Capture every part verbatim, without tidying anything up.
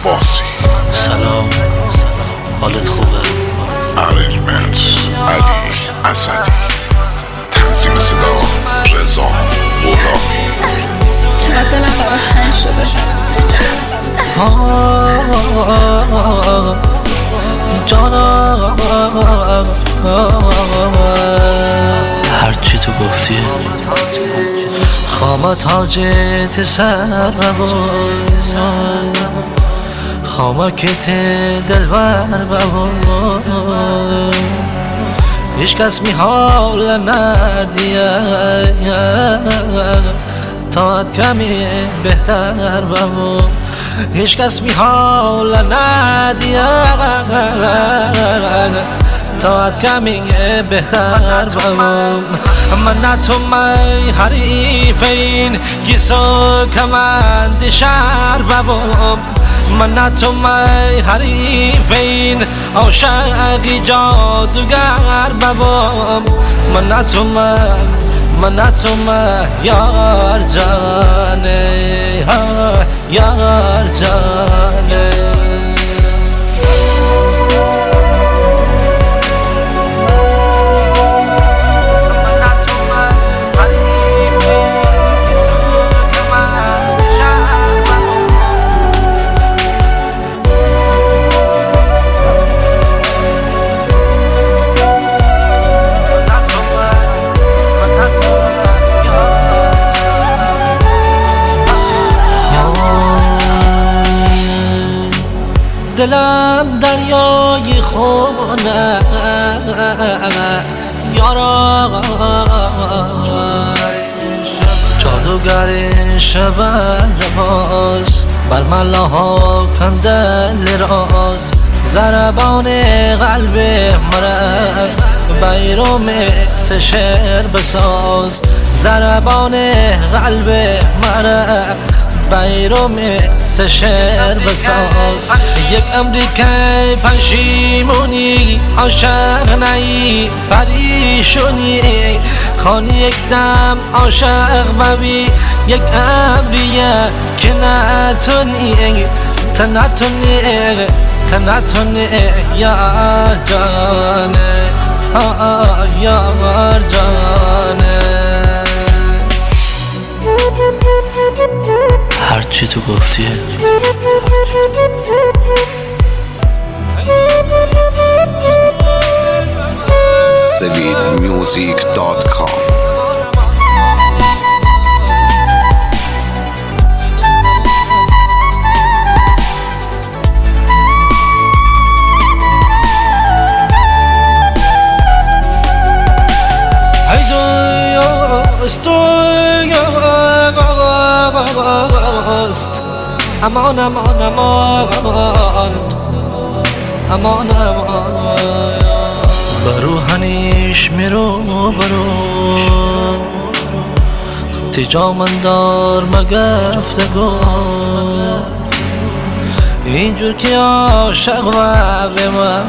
عباسی. سلام، حالت خوبه؟ ارنجمنت علی اسدی. تنظیم صدا رضا غلامی. چقدر دلم برات تنگ شده. جانا هرچی تو گفتی خامه تاجت سر ببود، خامه کت دلبر ببود، هیچ کس می حال ندیه تاعت کمی بهتر ببود، هیچ کس می حال ندیه تاعت کمی بهتر ببود. من نه تو می حریفین گیسو کمند شهر ببود، من نه تو می حریفین عاشقی جادوگر ببود، من نه تو می من نه تو می یار جانه یار جانه. دلم دریای خونه یارا جادوگر شب باز بر ملاها کندل راز، ضربان قلب مرا بیروم سه شعر بساز، ضربان قلب مرا بیروم سه شعر بساز. یک امریکای پشیمونی عاشق نی پریشونی، خانی یک دم عاشق ببی یک امریه که نتونی تنتونی تنتونی یار جانه یار جانه. هرچی تو گفتی سویل میوزیک دات کام. امان امان امان امان امان برو هنیش میرو برو تجا من دار مگفته گو، اینجور که عاشق و به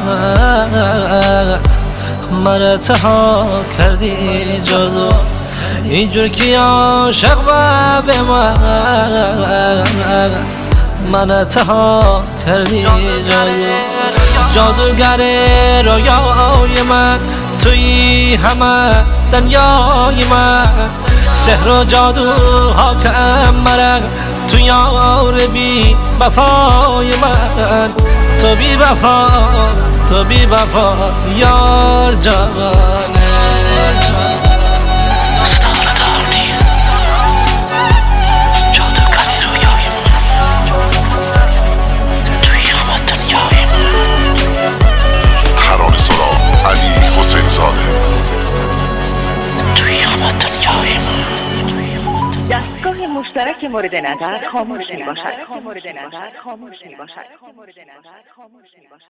من مرتها کردی جادو، اینجور که عاشق و به من من تها کردی جادو، جادوگر رویای من توی همه دنیای من، سحر و جادو حاکم مرا تو یار بی وفای من، تو بی وفا تو بی وفا یار جانه. دستگاه مشترک مورد نظر خاموش می باشد.